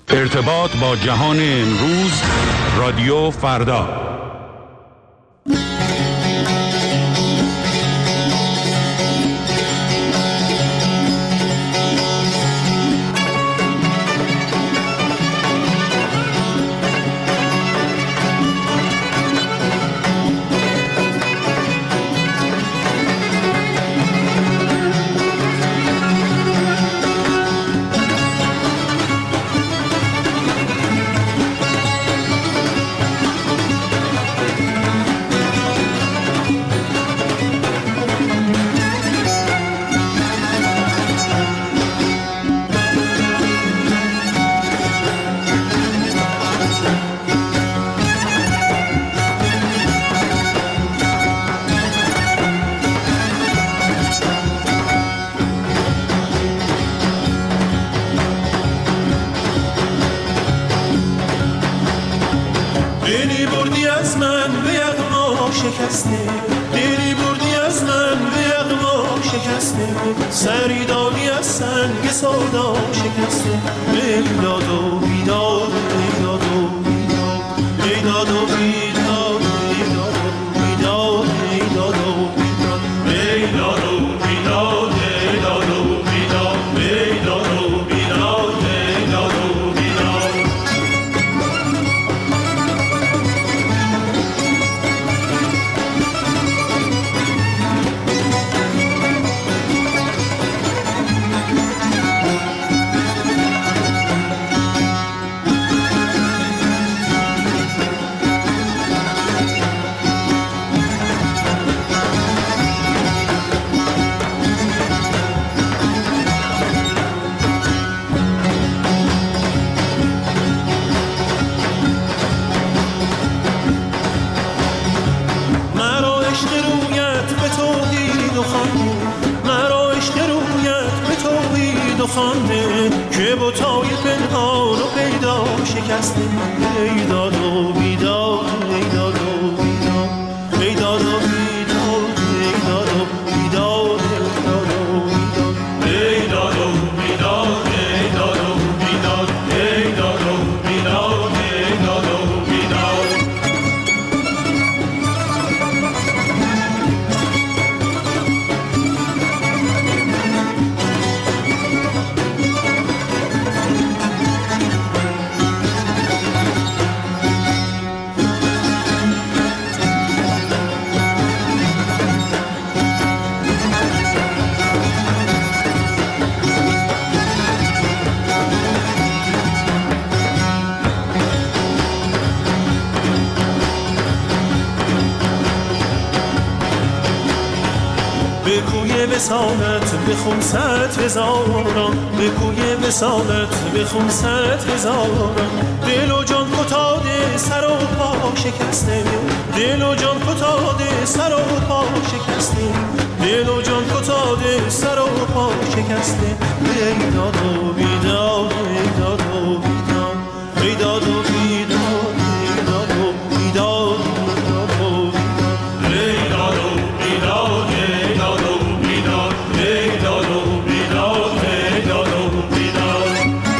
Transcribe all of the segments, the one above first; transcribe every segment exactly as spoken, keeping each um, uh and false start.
ارتباط با جهان امروز، رادیو فردا. دلی بردی از من به یغما شکسته، سری دادی از سنگ سودا شکسته. بیداد و بیداد، بیداد و بیداد، بیداد و بیداد، بیداد و بیداد، بیداد و بیداد، بیداد و بیداد، بیداد و بیداد، بیداد و بیداد، بیداد و بیداد. خانده که بوتای پنهان و پیدا شکسته. بیداد و بیداد، بیداد و بیداد، بیداد و بیداد، بیداد و بیداد، بیداد و بیداد، بیداد و بیداد، بیداد و بیداد، بیداد و بیداد. به کوی وصالت بخون صد هزاران، به کوی وصالت بخون صد هزاران. دل و جان فتاده سر و پا شکسته، دل و جان فتاده سر و پا شکسته، دل و جان فتاده سر و پا شکسته. بیداد و بیداد، بیداد و بیداد، بیداد و بیداد، بیداد و بیداد، بیداد و بیداد، بیداد و بیداد، بیداد و بیداد، بیداد و بیداد.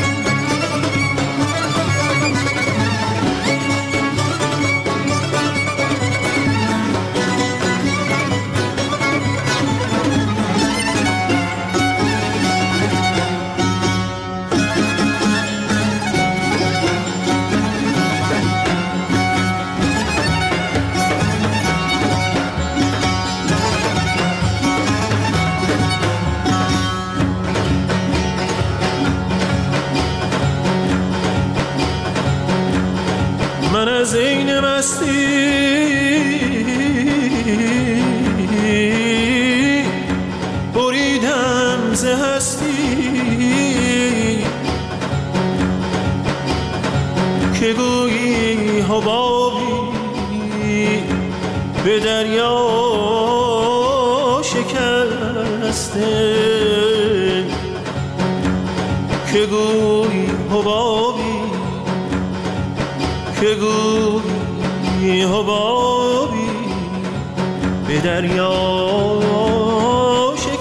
من از این مستی بریدم ز هستی، که گویی حبابی به دریا شکسته، که گویی حبابی، که گویی حبابی به دریا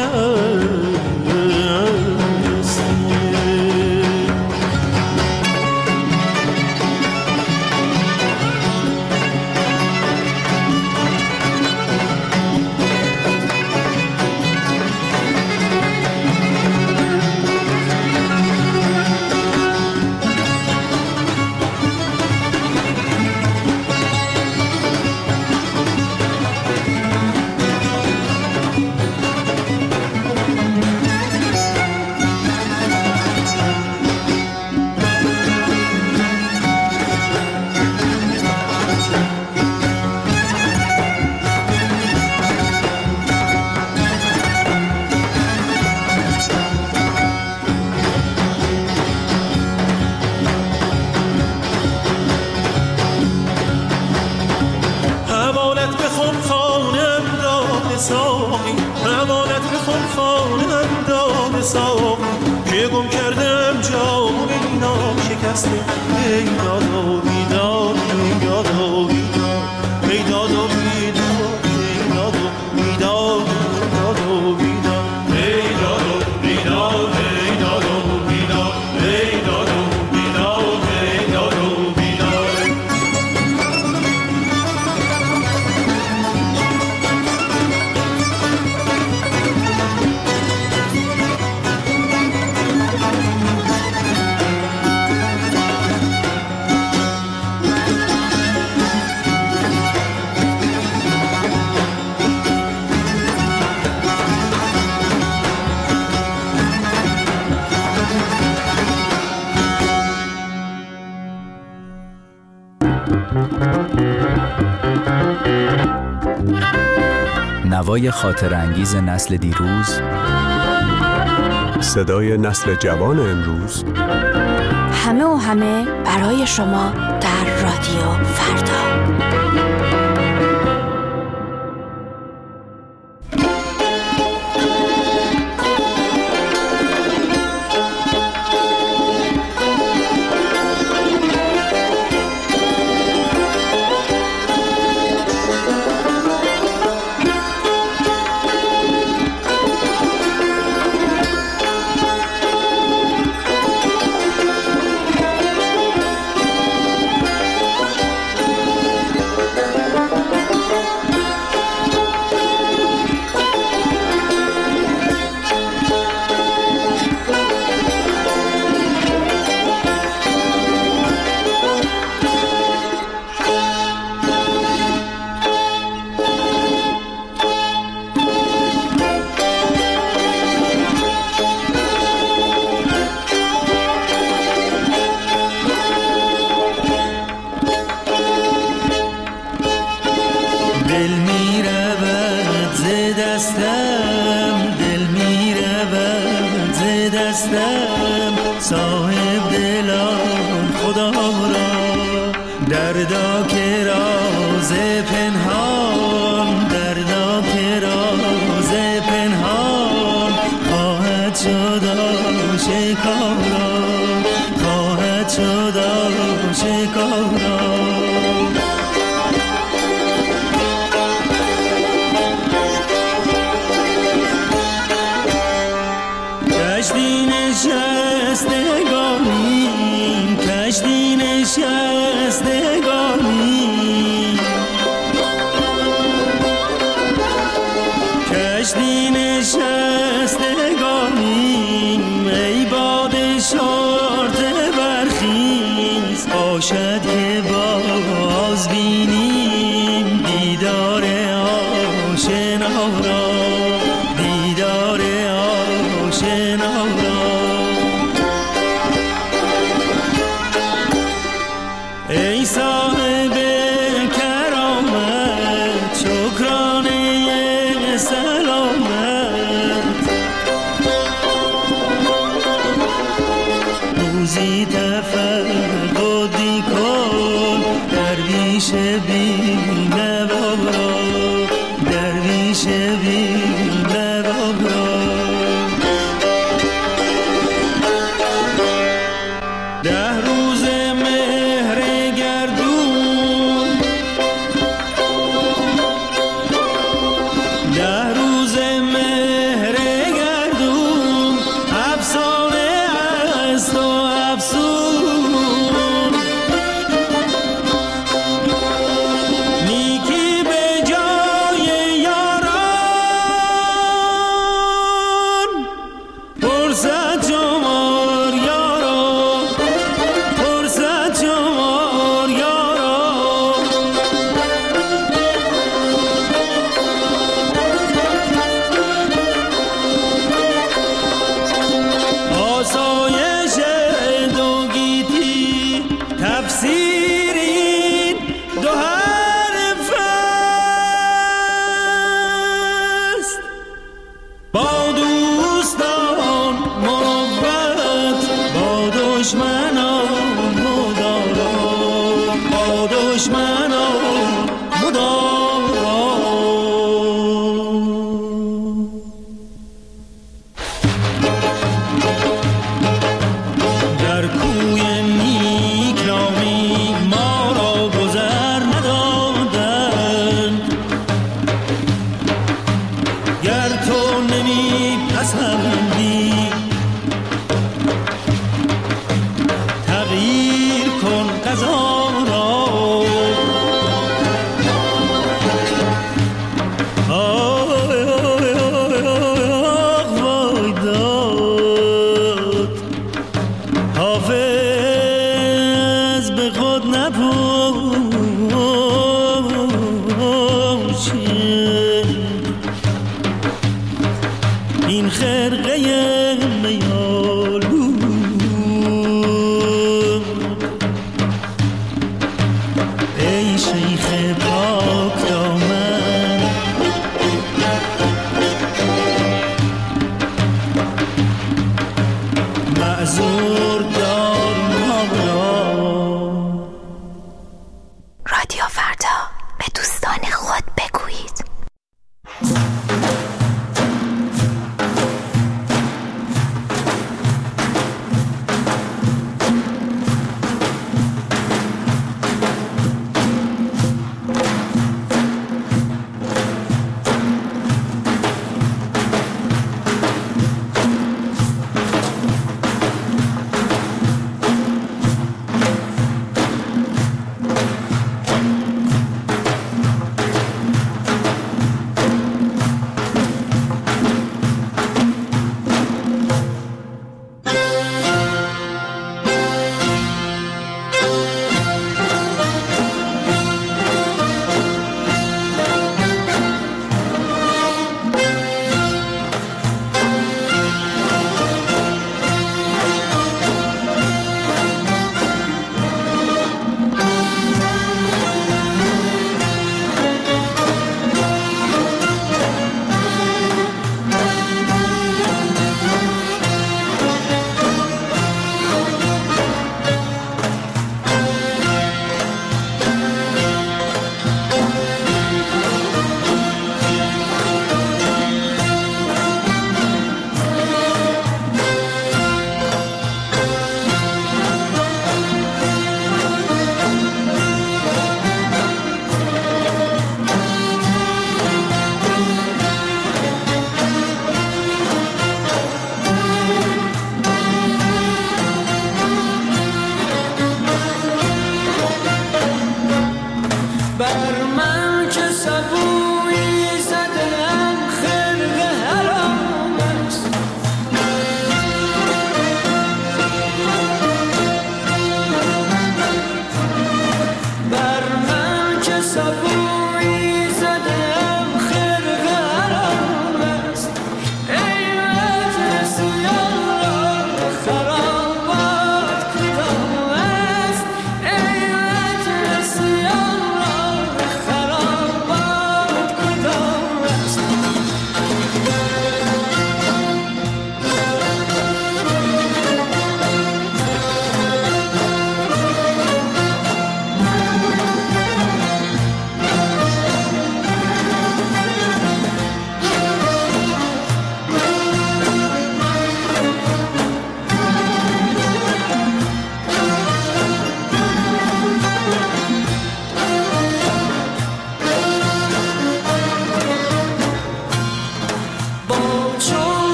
شکسته. شکسته ای داد و بیداد ای داد و بیداد ای داد و بیداد ای داد و بیداد داد و بیداد ای داد و بیداد ای داد و بیداد ای داد و بیداد ای داد و بیداد نوای خاطر انگیز نسل دیروز، صدای نسل جوان امروز، همه و همه برای شما در رادیو فردا. صاحب دلان خدا را دردا که راز پنهان دردا که راز پنهان خواهد شد آشکارا خواهد شد آشکارا کشتی نشستگانی کشتی نشستگانی کشتی نشستگانی ای باد شارت برخیز باشد که باز بینیم دیدار آشنا را دیدار آشنا را ای صاحب کرامت شکرانه سلامت روزی تفقدی کن درویش بی نوا را درویش بی نوا را ده روز مهر گردون ده روز مهر گردون افسانه است و افسون نیکی به جای یاران فرصت شمار یاران فرصت شمار یاران آسایش دو گیتی تفسیرین دو حرف است با دوستان محبت با دشمنان مدارا با دشمنان مدارا در کوی نیل حافظ به خود نپوشه این خرقه میالو ای شیخ پاک دامن معذور دار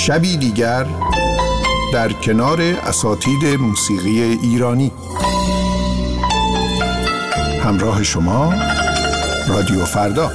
شبی دیگر در کنار اساتید موسیقی ایرانی. همراه شما رادیو فردا.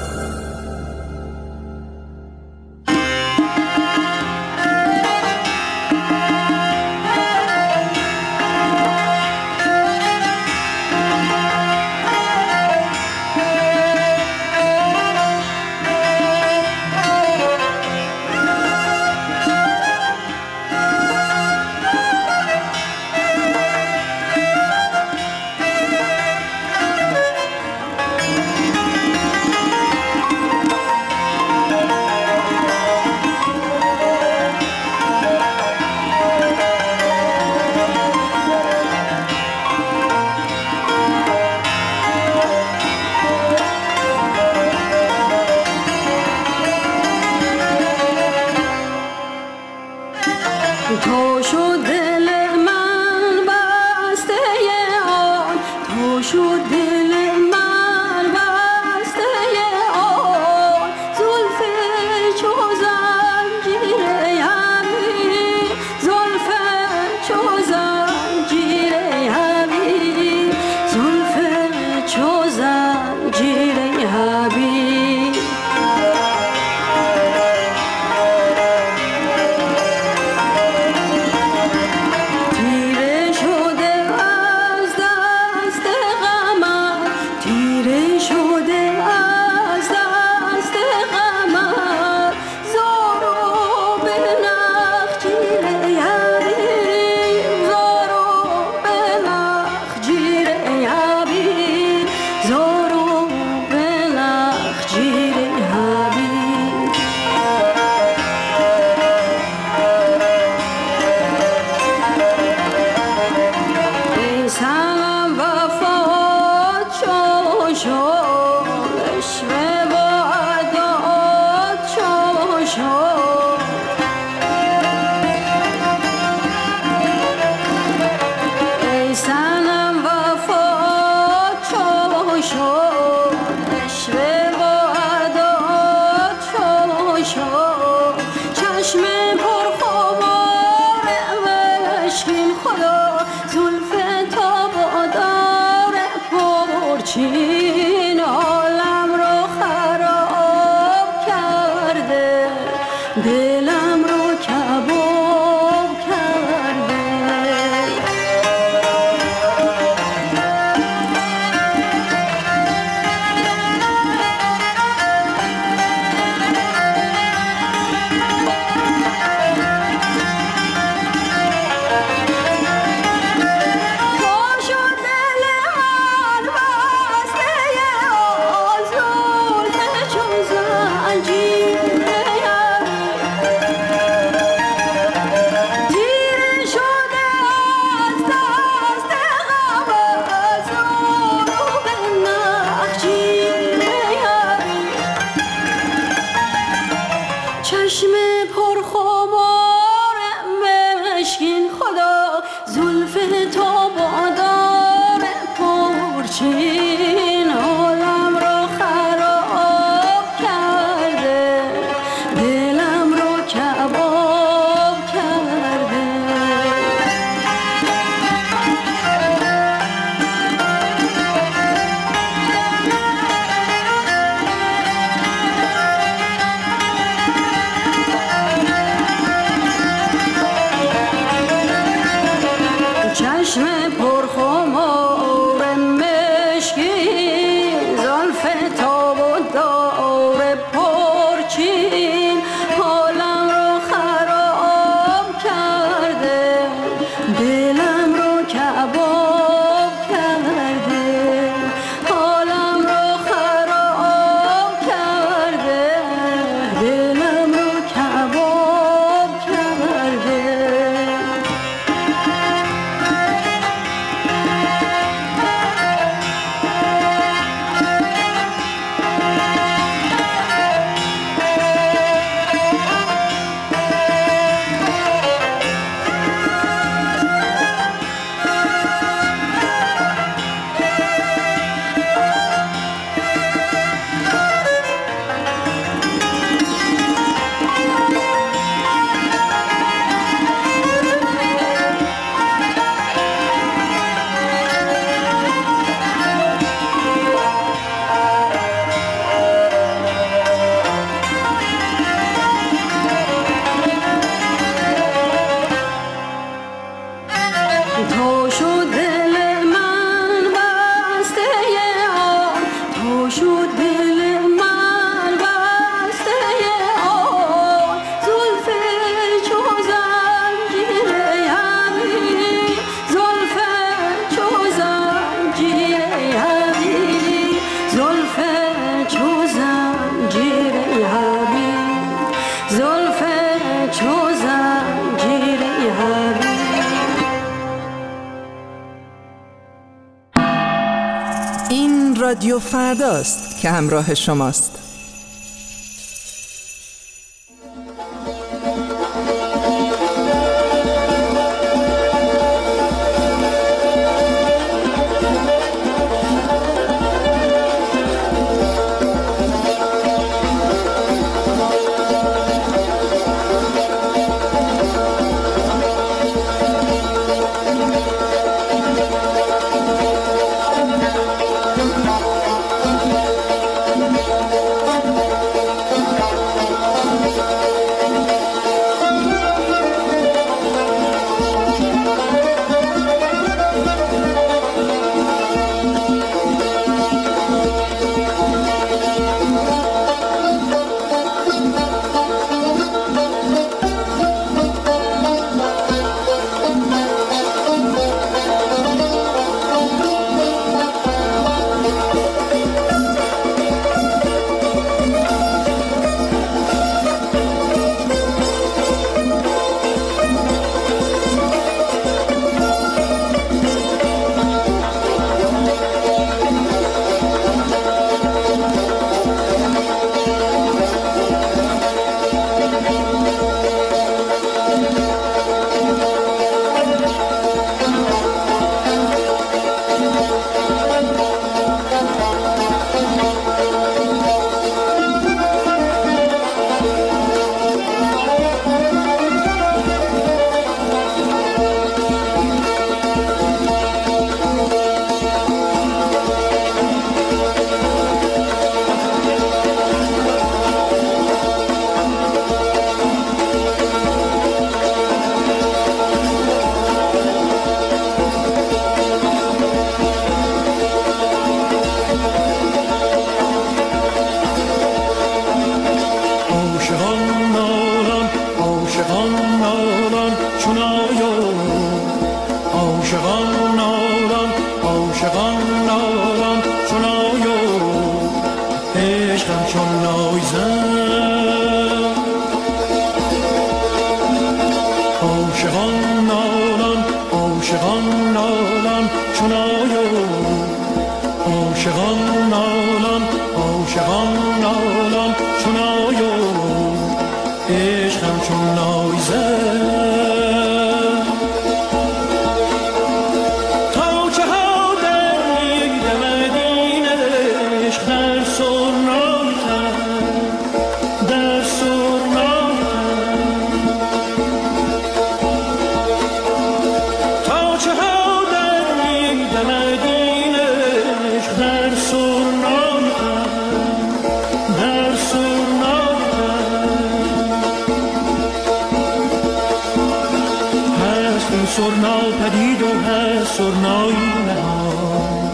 تو شد دل من بسته آن، تو شد دل من بسته آن، زلف چو زنجیر یمی، زلف چو زنجیر یمی، زلف چو زنجیر یمی. چین عالم رو خراب کرده، دلم رو کباب کرده. چشم پرخمار مشکین خدا، زلف تو بادار پرچین عالم رو خراب کرده، دلم رو کباب کرده. چشم پرخمار مشکی این رادیو فرداست که همراه شماست. سرنا پدید و هست سرنایی نهان،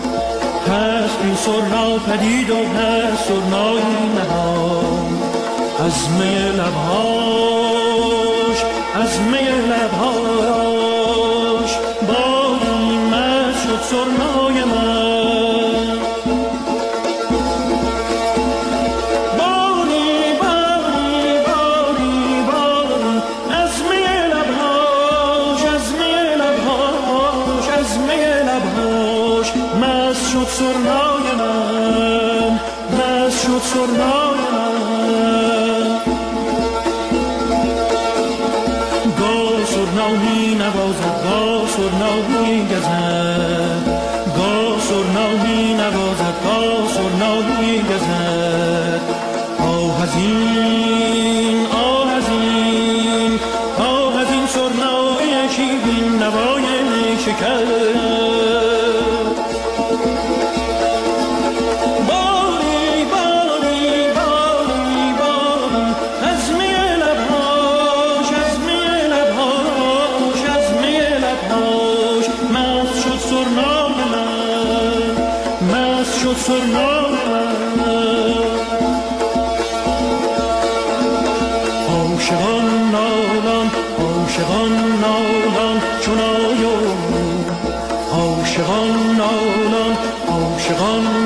هست این سرنا پدید و هست سرنایی نهان. از می لبهاش از می لبهاش باری مست شد سرنای من. سرنای من بس شد سرنای من. گا سرنا می نوازد گا سرنا می گزد، گا سرنا می نوازد گا سرنا می گزد. آه از این آه از این آه از این سرنای شیرین نوای شکر. عاشقان نالان عاشقان نالان چون آیو، عاشقان نالان عاشقان